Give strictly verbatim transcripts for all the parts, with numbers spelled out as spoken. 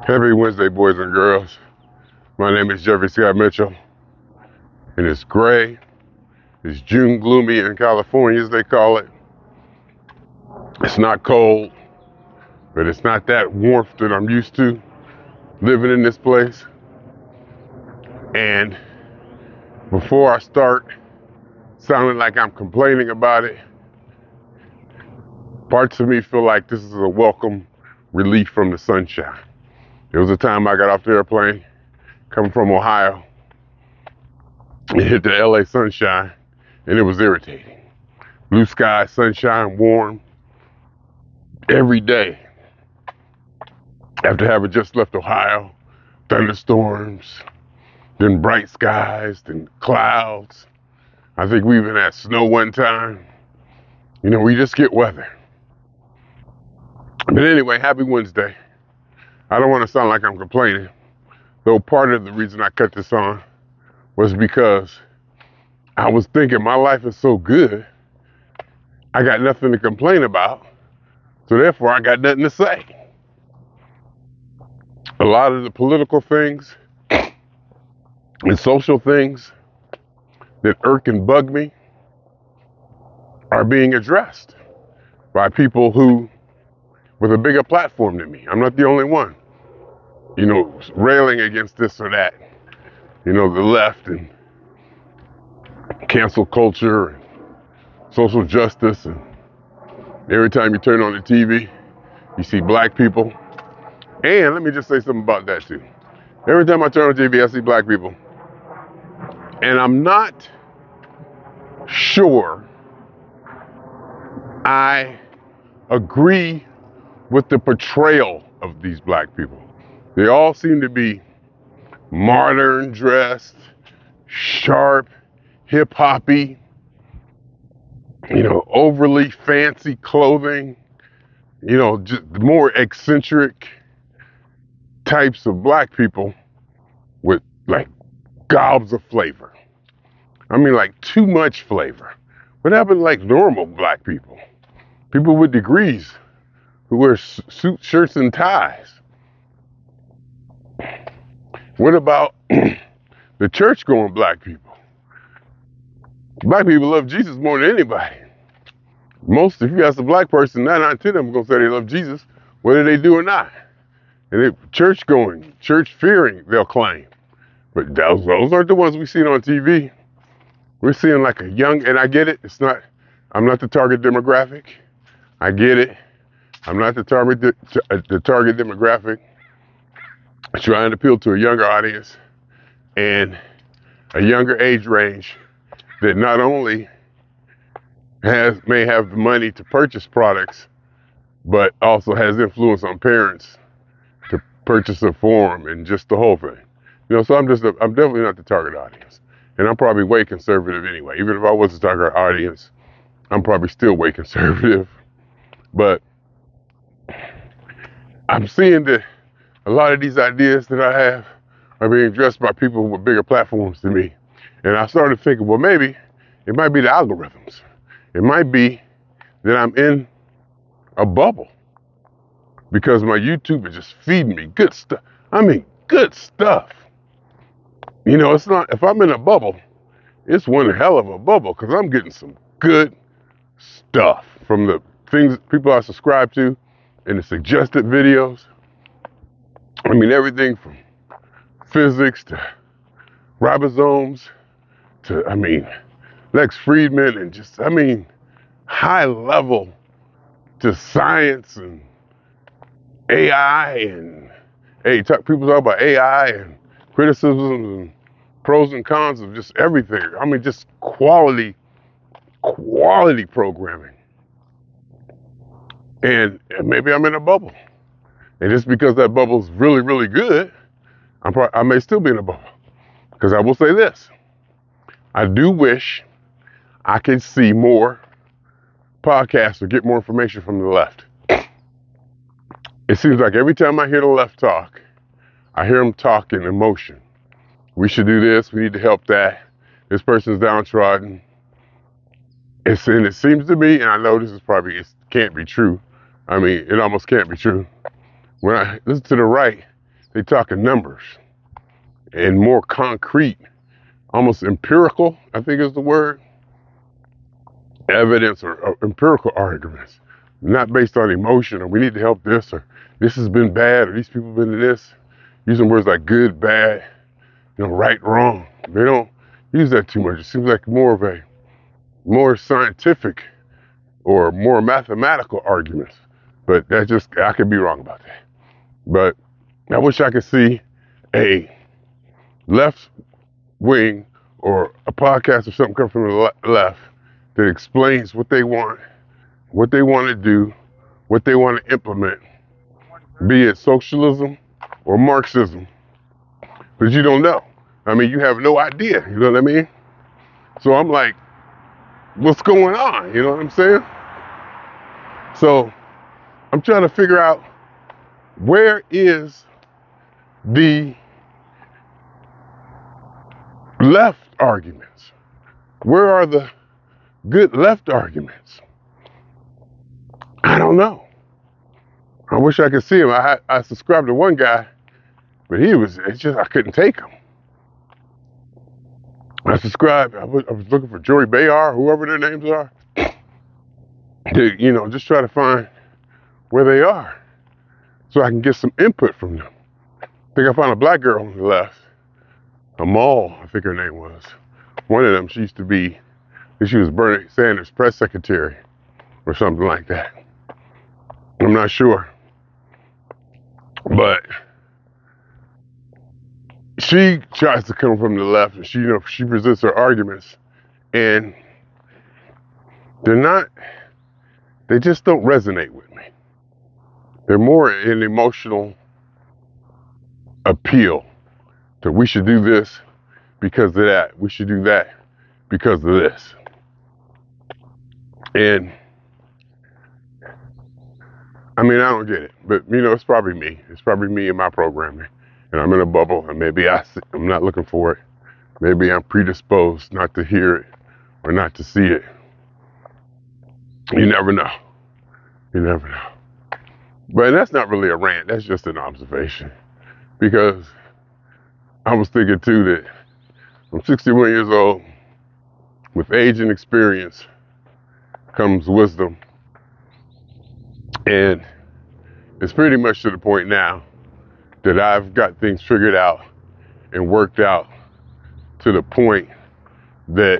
Happy Wednesday, boys and girls. My name is Jeffrey Scott Mitchell, and it's gray. It's June gloomy in California, as they call it. It's not cold, but it's not that warmth that I'm used to living in this place. And before I start sounding like I'm complaining about it, parts of me feel like this is a welcome relief from the sunshine. There was a time I got off the airplane coming from Ohio and hit the L A sunshine, and it was irritating. Blue sky, sunshine, warm, every day. After having just left Ohio, thunderstorms, then bright skies, then clouds. I think we even had snow one time. You know, we just get weather. But anyway, happy Wednesday. I don't want to sound like I'm complaining, though part of the reason I cut this on was because I was thinking my life is so good, I got nothing to complain about, so therefore I got nothing to say. A lot of the political things and social things that irk and bug me are being addressed by people who, with a bigger platform than me. I'm not the only one, you know, railing against this or that. You know, the left and cancel culture and social justice. And every time you turn on the T V, you see black people. And let me just say something about that too. Every time I turn on T V, I see black people. And I'm not sure I agree with the portrayal of these black people. They all seem to be modern dressed, sharp, hip-hoppy, you know, overly fancy clothing, you know, just more eccentric types of black people with like gobs of flavor. I mean, like too much flavor. What happened to like normal black people? People with degrees who wear suit shirts and ties. What about the church-going black people? Black people love Jesus more than anybody. Most, if you ask a black person, nine out of ten of them are gonna say they love Jesus, whether they do or not. And they church-going, church-fearing, they'll claim. But those, those aren't the ones we see on T V. We're seeing like a young, and I get it. It's not. I'm not the target demographic. I get it. I'm not the target the, the target demographic. Trying to appeal to a younger audience and a younger age range that not only has may have the money to purchase products, but also has influence on parents to purchase a form and just the whole thing. You know, so I'm just a, I'm definitely not the target audience, and I'm probably way conservative anyway. Even if I was the target audience, I'm probably still way conservative. But I'm seeing that a lot of these ideas that I have are being addressed by people with bigger platforms than me. And I started thinking, well, maybe it might be the algorithms. It might be that I'm in a bubble because my YouTube is just feeding me good stuff. I mean, good stuff. You know, it's not, if I'm in a bubble, it's one hell of a bubble because I'm getting some good stuff from the things people I subscribe to and the suggested videos. I mean, everything from physics to ribosomes to, I mean, Lex Friedman and just, I mean, high level to science and A I and, hey, talk, people talk about A I and criticisms and pros and cons of just everything. I mean, just quality, quality programming. And, and maybe I'm in a bubble. And just because that bubble's really, really good, I'm pro- I may still be in a bubble. Because I will say this, I do wish I could see more podcasts or get more information from the left. It seems like every time I hear the left talk, I hear them talk in emotion. We should do this, we need to help that. This person's downtrodden. It's, and it seems to me, and I know this is probably, it can't be true. I mean, it almost can't be true. When I listen to the right, they talk in numbers and more concrete, almost empirical, I think is the word, evidence or, or empirical arguments, not based on emotion or we need to help this or this has been bad or these people have been to this, using words like good, bad, you know, right, wrong. They don't use that too much. It seems like more of a more scientific or more mathematical arguments, but that just, I could be wrong about that. But I wish I could see a left wing or a podcast or something come from the le- left that explains what they want, what they want to do, what they want to implement, be it socialism or Marxism. But you don't know. I mean, you have no idea, you know what I mean? So I'm like, what's going on? You know what I'm saying? So I'm trying to figure out, where is the left arguments? Where are the good left arguments? I don't know. I wish I could see him. I I subscribed to one guy, but he was, it's just, I couldn't take him. I subscribed, I was, I was looking for Joey Behar, whoever their names are, to, you know, just try to find where they are so I can get some input from them. I think I found a black girl on the left, Amal, I think her name was. One of them, she used to be, she was Bernie Sanders' press secretary or something like that. I'm not sure. But she tries to come from the left, and she, you know, she presents her arguments, and they're not, they just don't resonate with me. They're more an emotional appeal to, we should do this because of that. We should do that because of this. And I mean, I don't get it, but you know, it's probably me. It's probably me and my programming. And I'm in a bubble, and maybe I, I'm not looking for it. Maybe I'm predisposed not to hear it or not to see it. You never know. You never know. But that's not really a rant. That's just an observation. Because I was thinking too that I'm sixty-one years old. With age and experience comes wisdom. And it's pretty much to the point now that I've got things figured out and worked out to the point that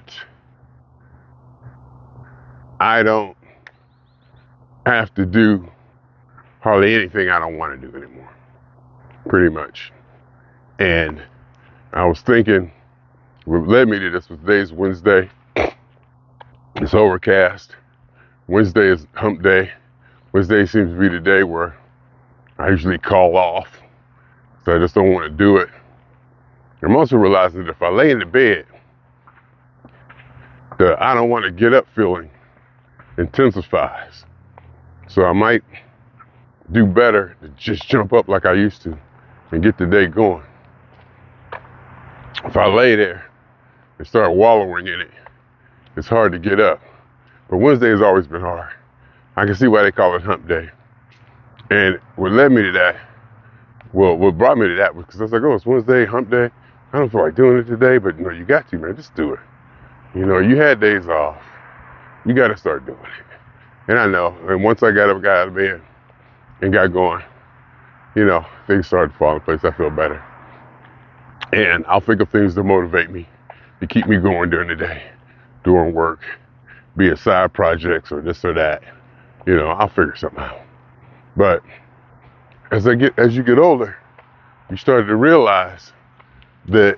I don't have to do hardly anything I don't want to do anymore, pretty much. And I was thinking, what led me to this was today's Wednesday. It's overcast. Wednesday is hump day. Wednesday seems to be the day where I usually call off. So I just don't want to do it. I'm also realizing that if I lay in the bed, the I don't want to get up feeling intensifies. So I might do better to just jump up like I used to and get the day going. If I lay there and start wallowing in it, it's hard to get up. But Wednesday has always been hard. I can see why they call it hump day. And what led me to that, well, what brought me to that was because I was like, oh, it's Wednesday, hump day. I don't feel like doing it today, but you know, you got to, man, just do it. You know, you had days off. You got to start doing it. And I know, and once I got up, got out of bed and got going, you know, things started to fall in place. I feel better. And I'll think of things to motivate me, to keep me going during the day, doing work, be it side projects or this or that. You know, I'll figure something out. But as I get, as you get older, you start to realize that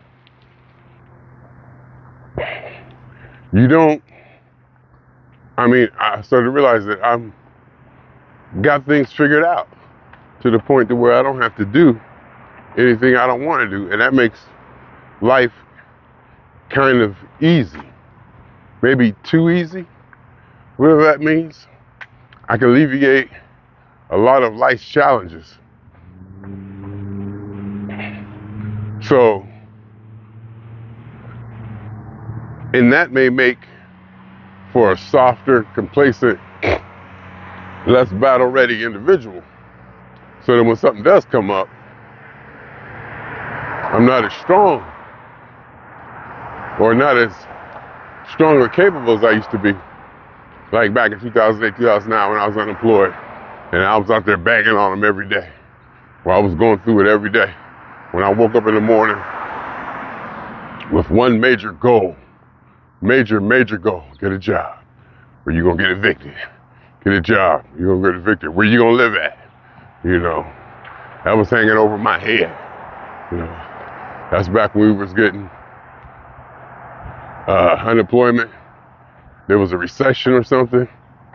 you don't, I mean, I started to realize that I'm got things figured out to the point to where I don't have to do anything I don't want to do. And that makes life kind of easy. Maybe too easy, whatever that means. I can alleviate a lot of life's challenges. So, and that may make for a softer, complacent, less battle-ready individual. So that when something does come up, I'm not as strong or not as strong or capable as I used to be. Like back in two thousand eight, two thousand nine when I was unemployed and I was out there banging on them every day. Well, I was going through it every day. When I woke up in the morning with one major goal, major, major goal, get a job. Where you gonna get evicted? Get a job. You're gonna get evicted. Where you gonna live at? You know, that was hanging over my head. You know, that's back when we was getting uh, unemployment. There was a recession or something,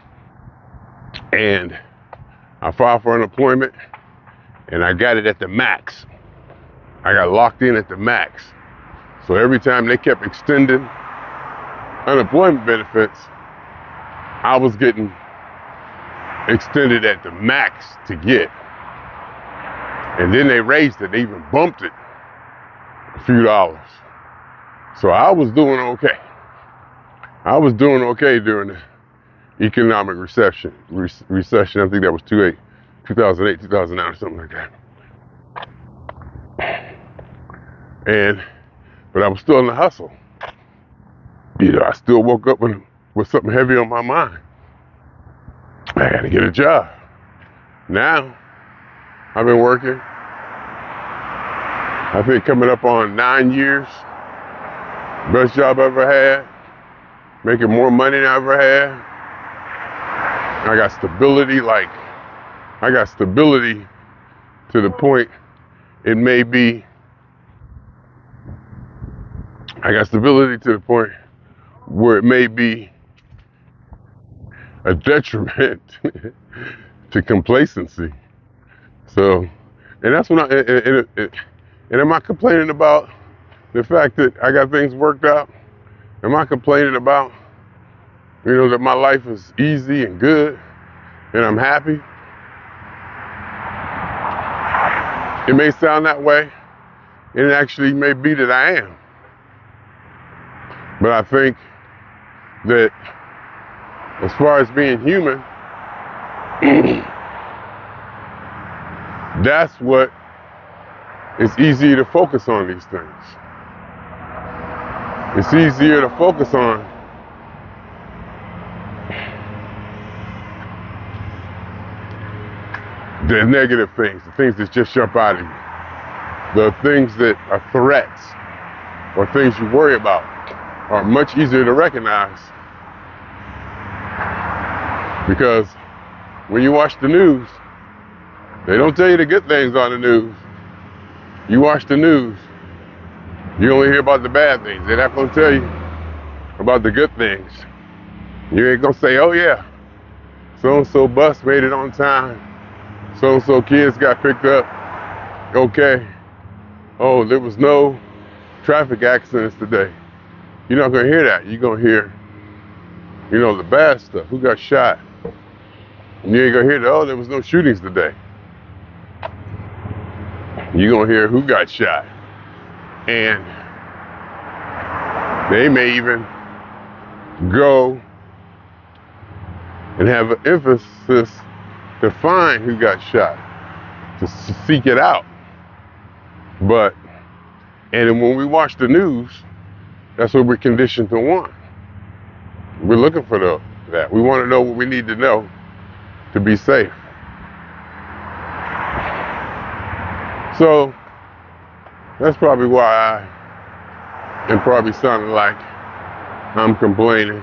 and I filed for unemployment, and I got it at the max. I got locked in at the max. So every time they kept extending unemployment benefits, I was getting extended at the max to get. And then they raised it, they even bumped it a few dollars. So I was doing okay. I was doing okay during the economic recession. Re- recession, I think that was two thousand eight, two thousand nine or something like that. And, but I was still in the hustle. You know, I still woke up with, with something heavy on my mind. I had to get a job. Now, I've been working. I think coming up on nine years. Best job I ever had. Making more money than I ever had. I got stability, like, I got stability to the point it may be, I got stability to the point where it may be a detriment to complacency. So, and that's when I, and, and, and, and am I complaining about the fact that I got things worked out? Am I complaining about, you know, that my life is easy and good and I'm happy? It may sound that way, and it actually may be that I am. But I think that as far as being human, that's what it's easier to focus on these things. It's easier to focus on the negative things, the things that just jump out at you. The things that are threats or things you worry about are much easier to recognize, because when you watch the news, they don't tell you the good things on the news. You watch the news, you only hear about the bad things. They're not gonna tell you about the good things. You ain't gonna say, oh yeah, so-and-so bus made it on time. So-and-so kids got picked up. Okay. Oh, there was no traffic accidents today. You're not gonna hear that. You're gonna hear, you know, the bad stuff. Who got shot? And you ain't gonna hear that, oh, there was no shootings today. You're gonna hear who got shot. And they may even go and have an emphasis to find who got shot, to seek it out. But, and then when we watch the news, that's what we're conditioned to want. We're looking for the, that. We want to know what we need to know to be safe. So, that's probably why I am probably sounding like I'm complaining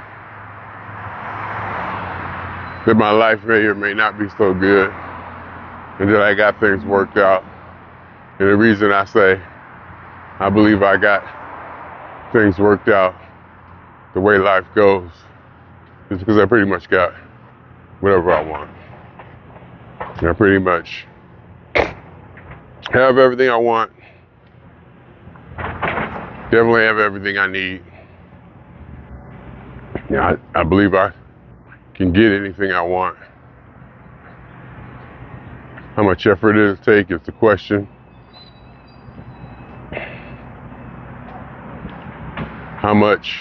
that my life may or may not be so good, and that I got things worked out. And the reason I say I believe I got things worked out the way life goes is because I pretty much got whatever I want. And I pretty much have everything I want. Definitely have everything I need. Yeah, I, I believe I can get anything I want. How much effort it'll take is the question. How much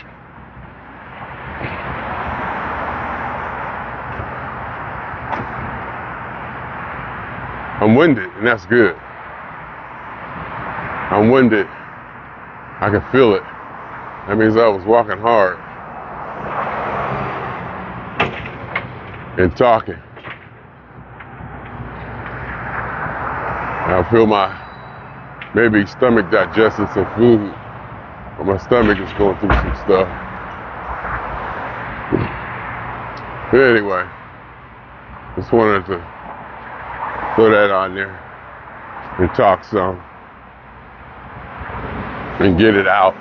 I'm winded, and that's good. I'm winded. I can feel it. That means I was walking hard and talking. I feel my maybe stomach digesting some food, or my stomach is going through some stuff. But anyway, just wanted to throw that on there and talk some and get it out.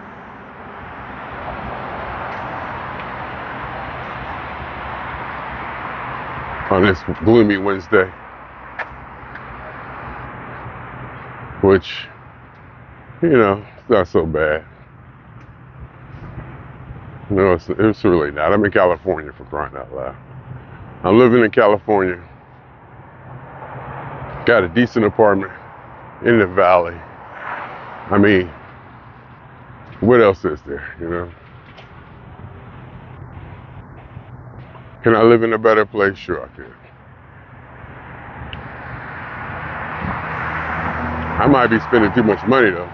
On this gloomy Wednesday, which, you know, it's not so bad. No, it's, it's really not. I'm in California, for crying out loud. I'm living in California. Got a decent apartment in the valley. I mean, what else is there, you know? Can I live in a better place? Sure I can. I might be spending too much money though.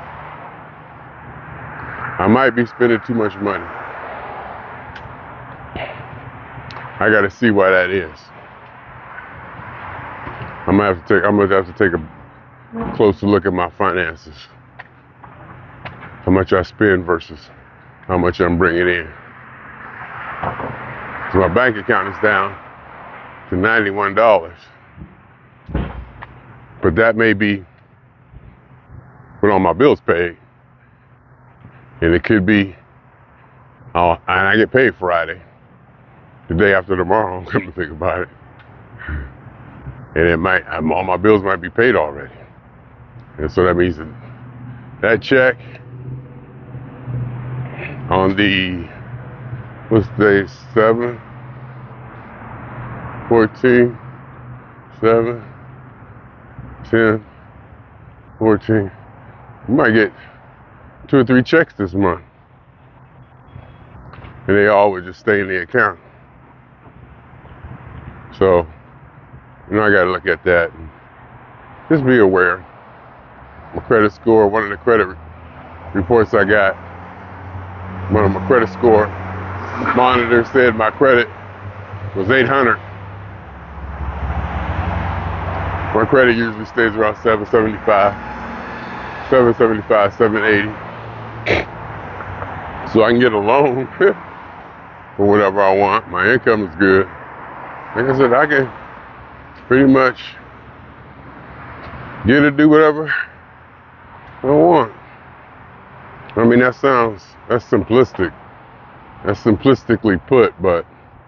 I might be spending too much money. I gotta see why that is. I'm gonna have to take I'm gonna have to take a closer look at my finances. How much I spend versus how much I'm bringing in. So my bank account is down to ninety-one dollars. But that may be with all my bills paid. And it could be, uh, and I get paid Friday, the day after tomorrow, I'm coming to think about it. And it might, all my bills might be paid already. And so that means that that check on the, what's the day, seven, fourteen, seven, ten, fourteen, you might get two or three checks this month. And they all would just stay in the account. So, you know, I gotta look at that and just be aware. My credit score, one of the credit re- reports I got, one of my credit score monitors said my credit was eight hundred. My credit usually stays around seven seventy-five, seven seventy-five, seven eighty. So I can get a loan for whatever I want. My income is good. Like I said, I can pretty much get to do whatever I want. I mean, that sounds, that's simplistic. That's simplistically put, but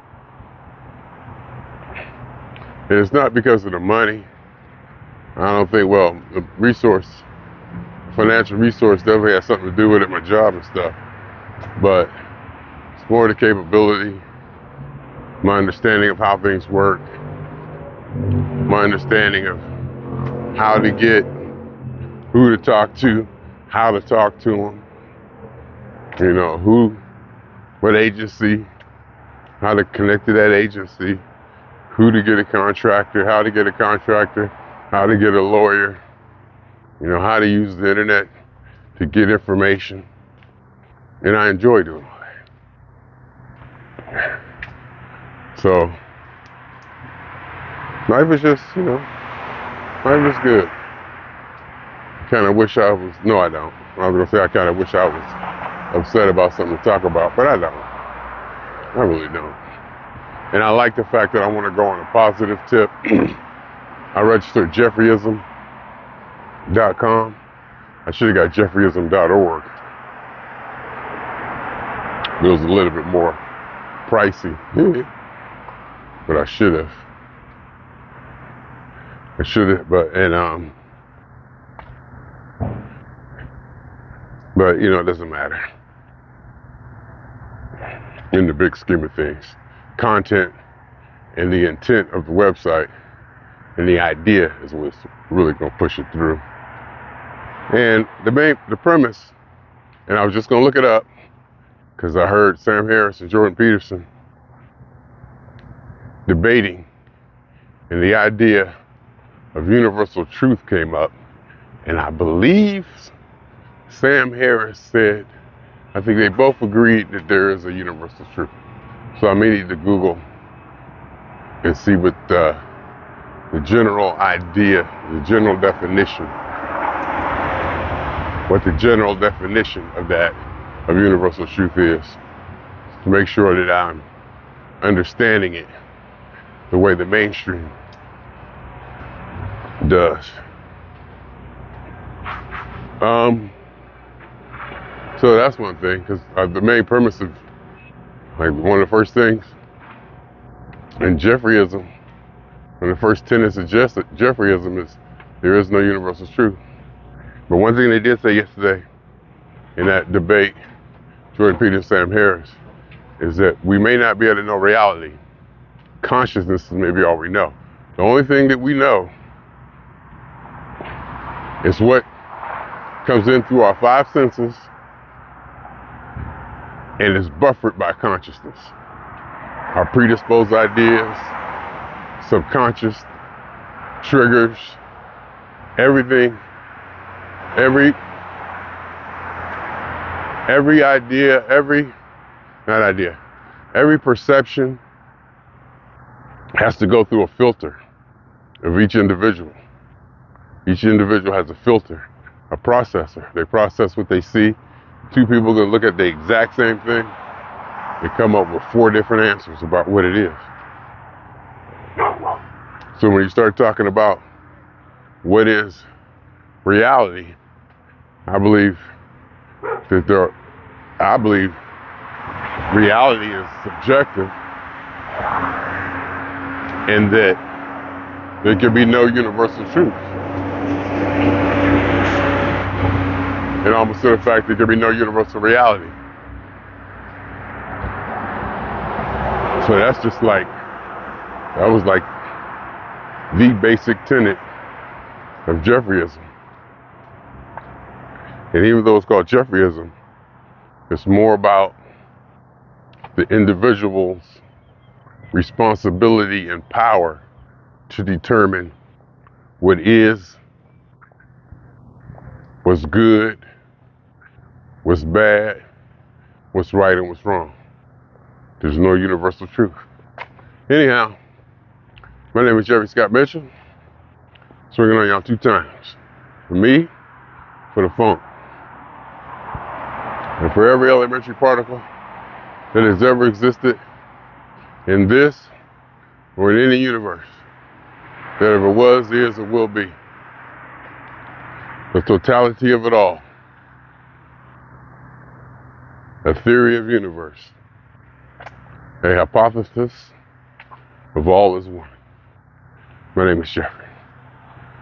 it's not because of the money. I don't think, well, the resource, financial resource definitely has something to do with it, my job and stuff. But it's more the capability, my understanding of how things work, my understanding of how to get, who to talk to, how to talk to them, you know, who, what agency, how to connect to that agency, who to get a contractor, how to get a contractor, how to get a lawyer, you know, how to use the internet to get information. And I enjoy doing all that. So, life is just, you know, life is good. Kind of wish I was, no I don't. I was going to say I kind of wish I was upset about something to talk about, but I don't. I really don't. And I like the fact that I want to go on a positive tip. I registered Jeffreyism dot com. I should have got Jeffreyism dot org. It was a little bit more pricey, but I should have. I should have, but and um, but you know, it doesn't matter in the big scheme of things. Content and the intent of the website and the idea is what's really gonna push it through. And the main, the premise, and I was just gonna look it up because I heard Sam Harris and Jordan Peterson debating, and the idea of universal truth came up, and I believe Sam Harris said, I think they both agreed that there is a universal truth. So I may need to Google and see what uh, the general idea, the general definition, what the general definition of that, of universal truth is, to make sure that I'm understanding it the way the mainstream does. Um, so that's one thing, because uh, the main premise of, like, one of the first things in Jeffreyism, one of the first tenets of Jeffreyism is there is no universal truth. But one thing they did say yesterday in that debate, Jordan Peterson and Sam Harris, is that we may not be able to know reality. Consciousness is maybe all we know. The only thing that we know is what comes in through our five senses and is buffered by consciousness. Our predisposed ideas, subconscious triggers, everything, every every idea, every, not idea, every perception has to go through a filter of each individual. Each individual has a filter, a processor. They process what they see. Two people are going to look at the exact same thing and come up with four different answers about what it is. So when you start talking about what is reality, I believe that there, I believe reality is subjective, and that there can be no universal truth. And almost to the fact that there be no universal reality. So that's just like, that was like the basic tenet of Jeffreyism. And even though it's called Jeffreyism, it's more about the individual's responsibility and power to determine what is, what's good, what's bad, what's right, and what's wrong. There's no universal truth. Anyhow, my name is Jeffrey Scott Mitchell. Swinging on y'all two times. For me, for the funk. And for every elementary particle that has ever existed in this or in any universe that ever was, is, or will be. The totality of it all. A theory of universe. A hypothesis of all is one. My name is Jeffrey.